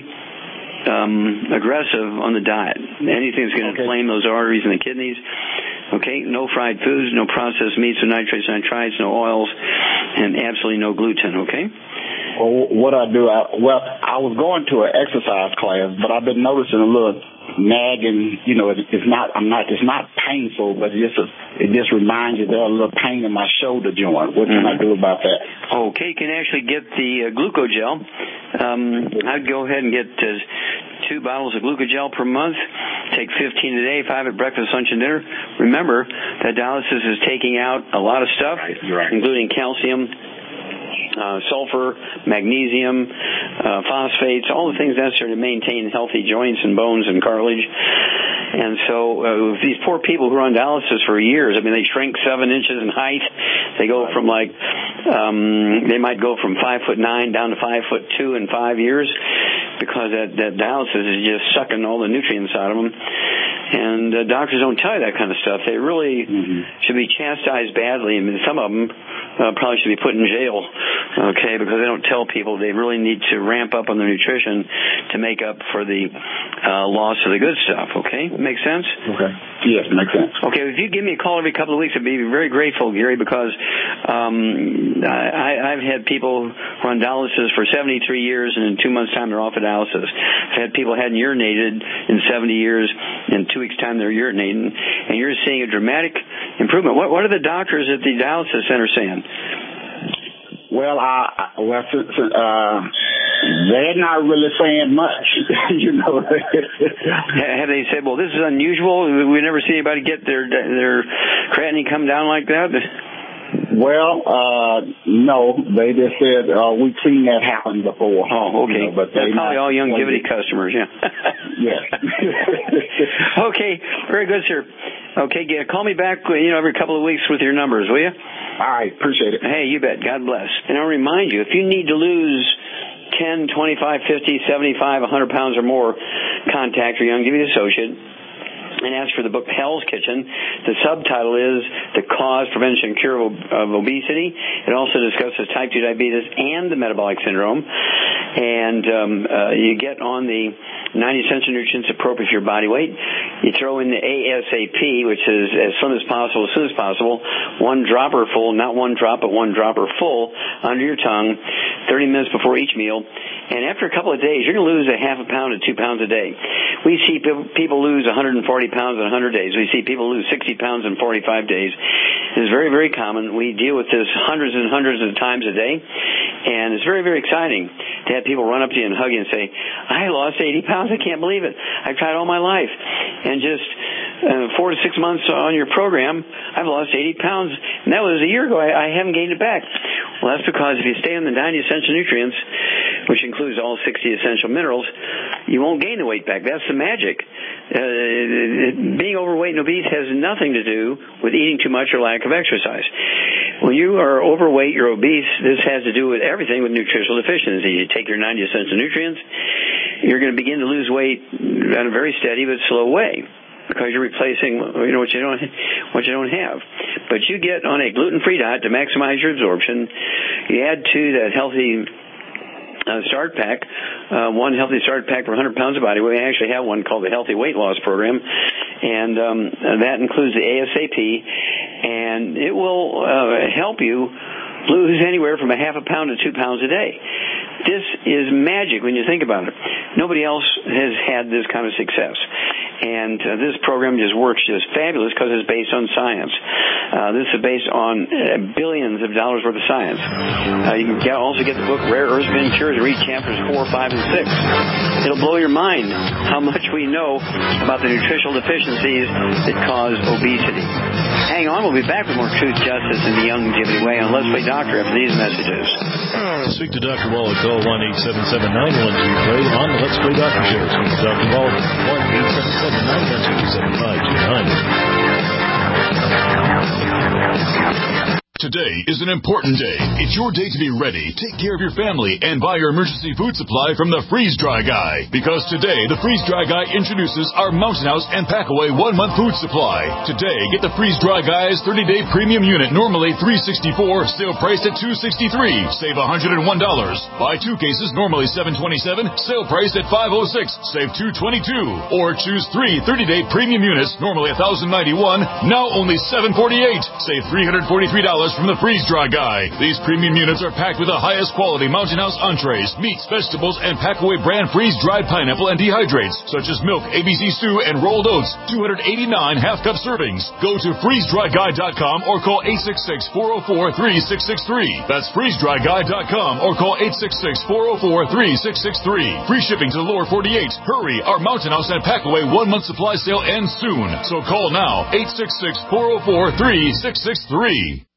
S2: aggressive on the diet. Anything that's going to inflame those arteries and the kidneys. Okay, no fried foods, no processed meats, no nitrates, nitrites, no oils, and absolutely no gluten, okay?
S1: Well, what I do, I was going to an exercise class, but I've been noticing a little nagging, it's not painful, but it just reminds you there's a little pain in my shoulder joint. What can I do about that?
S2: Okay, you can actually get the Glucogel. I'd go ahead and get 2 bottles of Glucogel per month. Take 15 a day, 5 at breakfast, lunch, and dinner. Remember that dialysis is taking out a lot of stuff, including calcium, sulfur, magnesium, phosphates, all the things necessary to maintain healthy joints and bones and cartilage. And so these poor people who are on dialysis for years, they shrink 7 inches in height. They go from they might go from 5'9" down to 5'2" in 5 years because that dialysis is just sucking all the nutrients out of them. And doctors don't tell you that kind of stuff. They really should be chastised badly. Some of them probably should be put in jail, okay, because they don't tell people they really need to ramp up on their nutrition to make up for the loss of the good stuff, okay? Make sense?
S1: Okay. Yes, makes sense.
S2: Okay, if you give me a call every couple of weeks, I'd be very grateful, Gary, because I've had people who are on dialysis for 73 years, and in 2 months' time they're off of dialysis. I've had people who hadn't urinated in 70 years, in 2 weeks' time they're urinating, and you're seeing a dramatic improvement. What are the doctors at the dialysis center saying?
S1: Well, they're not really saying much,
S2: Have they said, well, this is unusual? We've never seen anybody get their creatinine come down like that?
S1: Well, no. They just said, we've seen that happen before.
S2: Oh, okay.
S1: But
S2: that's probably all Youngevity customers, yeah.
S1: Yeah.
S2: Okay, very good, sir. Okay, call me back, every couple of weeks with your numbers, will you?
S1: All right, appreciate it.
S2: Hey, you bet. God bless. And I'll remind you, if you need to lose 10, 25, 50, 75, 100 pounds or more, contact your Youngevity associate and ask for the book Hell's Kitchen. The subtitle is The Cause, Prevention, and Cure of Obesity. It also discusses type 2 diabetes and the metabolic syndrome. And you get on the 90 essential nutrients appropriate for your body weight. You throw in the ASAP, which is as slim as possible, as soon as possible. 1 dropper full, not 1 drop, but 1 dropper full under your tongue, 30 minutes before each meal. And after a couple of days, you're going to lose a half a pound to 2 pounds a day. We see people lose 140 pounds in 100 days. We see people lose 60 pounds in 45 days. It's very, very common. We deal with this hundreds and hundreds of times a day. And it's very, very exciting to have people run up to you and hug you and say, I lost 80 pounds. I can't believe it. I've tried all my life. And just 4 to 6 months on your program, I've lost 80 pounds. And that was a year ago. I haven't gained it back. Well, that's because if you stay on the 90 essential nutrients, which includes all 60 essential minerals, you won't gain the weight back. That's the magic. Being overweight and obese has nothing to do with eating too much or lack of exercise. When you are overweight, you're obese, this has to do with everything with nutritional deficiency. You take your 90 essential nutrients, you're going to begin to lose weight at a very steady but slow way, because you're replacing what you don't have. But you get on a gluten-free diet to maximize your absorption. You add to that healthy start pack, 1 healthy start pack for 100 pounds of body weight. We actually have one called the Healthy Weight Loss Program, and that includes the ASAP, and it will help you lose anywhere from a half a pound to 2 pounds a day. This is magic when you think about it. Nobody else has had this kind of success. And this program just works just fabulous because it's based on science. This is based on billions of dollars worth of science. You can also get the book Rare Earths Been Cured and read chapters 4, 5, and 6. It'll blow your mind how much we know about the nutritional deficiencies that cause obesity. Hang on, we'll be back with more Truth, Justice, and the Longevity Way on Let's Play Doctor after these messages.
S3: Speak to Dr. Wallach. Call 1-877-912-PLAY on the Let's Play Doctor Show. Speak to Dr. Wallach. 1-877-912-7529.
S5: Today is an important day. It's your day to be ready. Take care of your family and buy your emergency food supply from the Freeze Dry Guy. Because today, the Freeze Dry Guy introduces our Mountain House and Packaway 1-month food supply. Today, get the Freeze Dry Guy's 30-day premium unit, normally $364, sale priced at $263. Save $101. Buy 2 cases, normally $727, sale priced at $506. Save $222. Or choose 3 30-day premium units, normally $1,091, now only $748. Save $343 from the Freeze Dry Guy. These premium units are packed with the highest quality Mountain House entrees, meats, vegetables, and Packaway brand freeze-dried pineapple and dehydrates, such as milk, ABC stew, and rolled oats. 289 half-cup servings. Go to freezedryguy.com or call 866-404-3663. That's freezedryguy.com or call 866-404-3663. Free shipping to the lower 48. Hurry, our Mountain House and Packaway 1-month supply sale ends soon. So call now, 866-404-3663.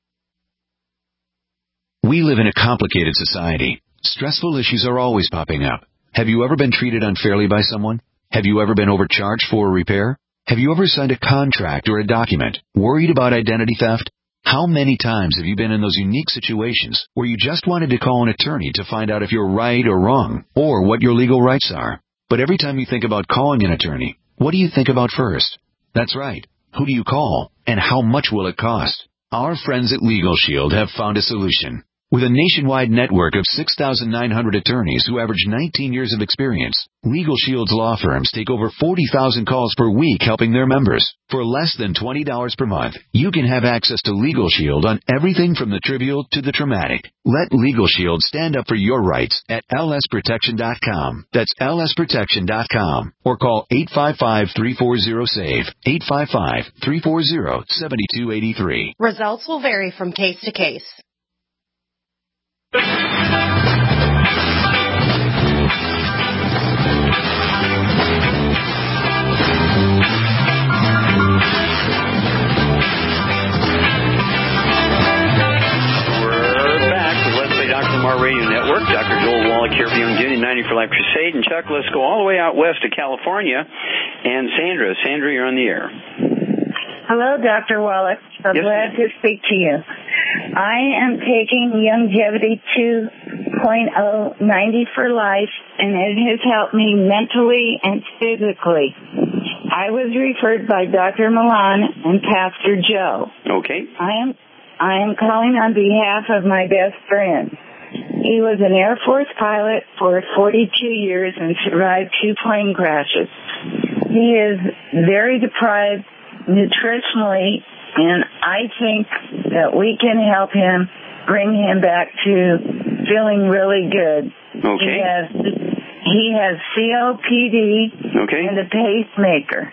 S6: We live in a complicated society. Stressful issues are always popping up. Have you ever been treated unfairly by someone? Have you ever been overcharged for a repair? Have you ever signed a contract or a document? Worried about identity theft? How many times have you been in those unique situations where you just wanted to call an attorney to find out if you're right or wrong, or what your legal rights are? But every time you think about calling an attorney, what do you think about first? That's right. Who do you call, and how much will it cost? Our friends at Legal Shield have found a solution. With a nationwide network of 6,900 attorneys who average 19 years of experience, Legal Shield's law firms take over 40,000 calls per week helping their members. For less than $20 per month, you can have access to Legal Shield on everything from the trivial to the traumatic. Let Legal Shield stand up for your rights at lsprotection.com. That's lsprotection.com. Or call 855-340-SAVE, 855-340-7283.
S7: Results will vary from case to case.
S2: We're back with Let's Play Dr. Lamar Radio Network. Dr. Joel Wallach here for Youngevity 90 for Life Crusade. And Chuck, let's go all the way out west to California. And Sandra, you're on the air.
S24: Hello, Dr. Wallach. I'm glad to speak to you. I am taking Youngevity 2.0 90 for Life, and it has helped me mentally and physically. I was referred by Dr. Milan and Pastor Joe.
S2: Okay.
S24: I am calling on behalf of my best friend. He was an Air Force pilot for 42 years and survived 2 plane crashes. He is very deprived nutritionally, and I think that we can help him bring him back to feeling really good.
S2: Okay.
S24: He has COPD and a pacemaker.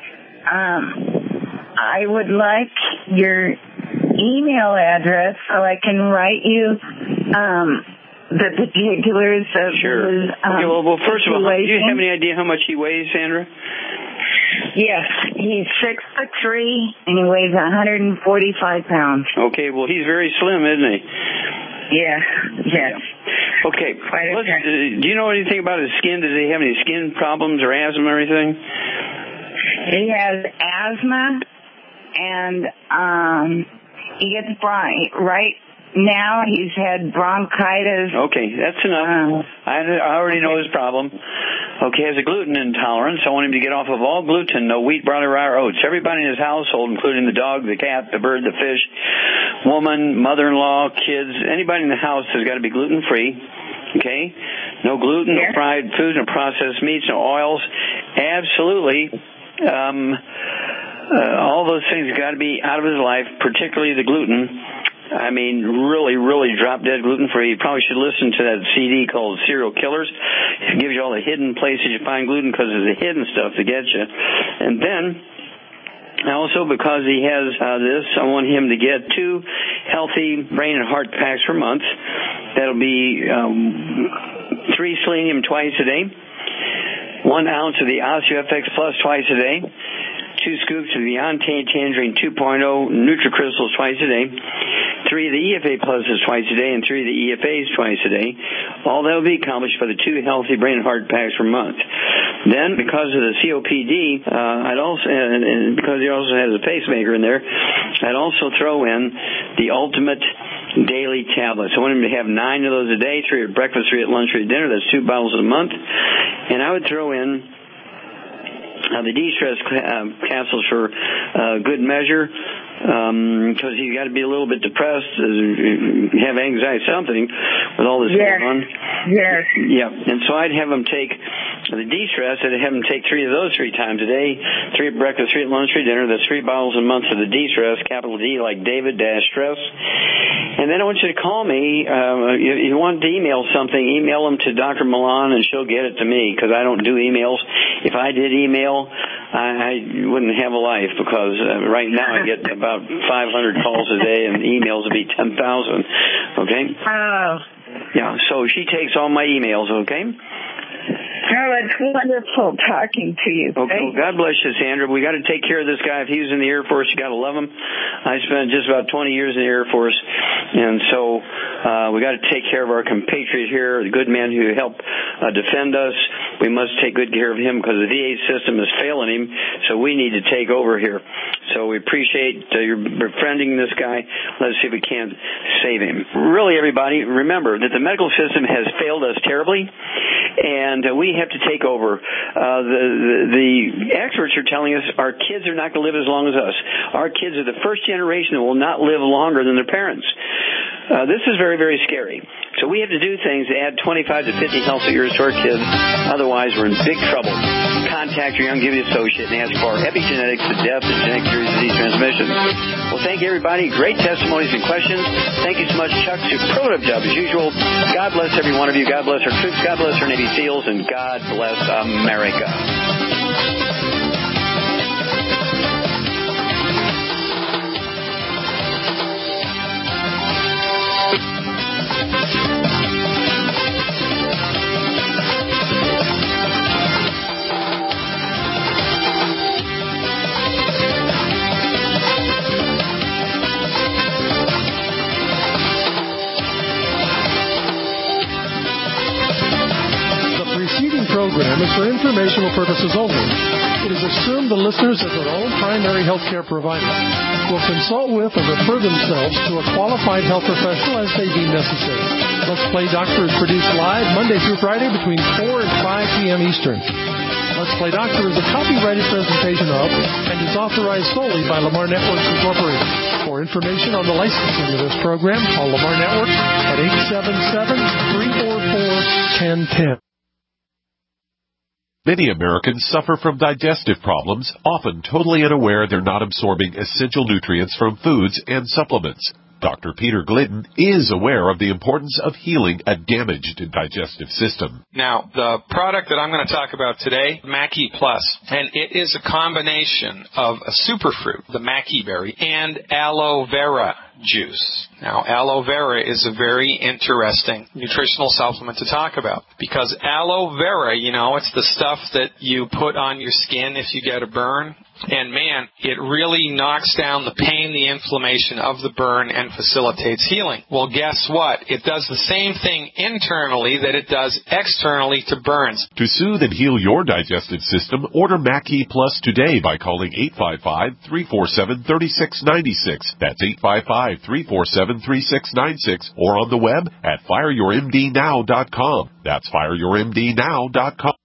S24: I would like your email address so I can write you the particulars of his
S2: okay, well, first of all, do you have any idea how much he weighs, Sandra?
S24: Yes, he's 6'3", and he weighs 145 pounds.
S2: Okay, well, he's very slim, isn't he?
S24: Yeah, yes.
S2: Okay, do you know anything about his skin? Does he have any skin problems or asthma or anything?
S24: He has asthma, and he gets right now he's had bronchitis.
S2: Okay, that's enough. I already know his problem. Okay, he has a gluten intolerance. I want him to get off of all gluten, no wheat, barley, rye, or oats. Everybody in his household, including the dog, the cat, the bird, the fish, woman, mother-in-law, kids, anybody in the house has got to be gluten-free. Okay? No gluten, no fried food, no processed meats, no oils. Absolutely. All those things have got to be out of his life, particularly the gluten. I mean, really, really drop-dead gluten-free. You probably should listen to that CD called Serial Killers. It gives you all the hidden places you find gluten because it's the hidden stuff that gets you. And then, also, because he has this, I want him to get 2 healthy brain and heart packs per month. That'll be 3 selenium twice a day, 1 ounce of the OsteoFX Plus twice a day, 2 scoops of the Tangerine 2.0 NutriCrystals twice a day, 3 of the EFA Pluses twice a day, and 3 of the EFAs twice a day. All that will be accomplished by the 2 healthy brain and heart packs per month. Then, because of the COPD, and because he also has a pacemaker in there, I'd also throw in the ultimate daily tablets. I want him to have 9 of those a day, 3 at breakfast, 3 at lunch, 3 at dinner. That's 2 bottles a month. And I would throw in the de-stress capsules for good measure, because you got to be a little bit depressed, have anxiety, something with all this going on.
S24: Yes.
S2: Yeah. And so I'd have them take the de-stress. I'd have them take 3 of those 3 times a day, 3 at breakfast, 3 at lunch, 3 at dinner. That's 3 bottles a month for the de-stress, capital D, like David -stress. And then I want you to call me. If you want to email something, email them to Dr. Milan, and she'll get it to me, because I don't do emails. If I did email, I wouldn't have a life, because right now I get about 500 calls a day, and emails would be 10,000. Okay?
S24: Oh.
S2: Yeah, so she takes all my emails, okay?
S24: Oh, it's wonderful talking to you.
S2: Okay. Well, God bless you, Sandra. We got to take care of this guy. If he was in the Air Force, you got to love him. I spent just about 20 years in the Air Force, and so we got to take care of our compatriot here, the good men who help defend us. We must take good care of him, because the VA system is failing him, so we need to take over here. So we appreciate your befriending this guy. Let's see if we can't save him. Really, everybody, remember that the medical system has failed us terribly, and we have to take over. The experts are telling us our kids are not going to live as long as us. Our kids are the first generation that will not live longer than their parents. This is very, very scary. So we have to do things to add 25 to 50 healthy years to our kids. Otherwise, we're in big trouble. Contact your Youngevity associate and ask for epigenetics, the depth, and genetic theories of disease transmission. Well, thank you, everybody. Great testimonies and questions. Thank you so much, Chuck. Superlative job as usual. God bless every one of you. God bless our troops. God bless our Navy SEALs. And God bless America.
S4: Program is for informational purposes only. It is assumed the listeners, as their own primary health care provider, will consult with or refer themselves to a qualified health professional as they deem necessary. Let's Play Doctor is produced live Monday through Friday between 4 and 5 p.m. Eastern. Let's Play Doctor is a copyrighted presentation of and is authorized solely by Lamar Networks Incorporated. For information on the licensing of this program, call Lamar Networks at 877-344-1010.
S8: Many Americans suffer from digestive problems, often totally unaware they're not absorbing essential nutrients from foods and supplements. Dr. Peter Glidden is aware of the importance of healing a damaged digestive system.
S9: Now, the product that I'm going to talk about today, Mackey Plus, and it is a combination of a superfruit, the Mackey berry, and aloe vera juice. Now, aloe vera is a very interesting nutritional supplement to talk about, because aloe vera, you know, it's the stuff that you put on your skin if you get a burn. And man, it really knocks down the pain, the inflammation of the burn, and facilitates healing. Well, guess what? It does the same thing internally that it does externally to burns.
S8: To soothe and heal your digestive system, order Mackey Plus today by calling 855-347-3696. That's 855-347-3696, or on the web at fireyourmdnow.com. That's fireyourmdnow.com.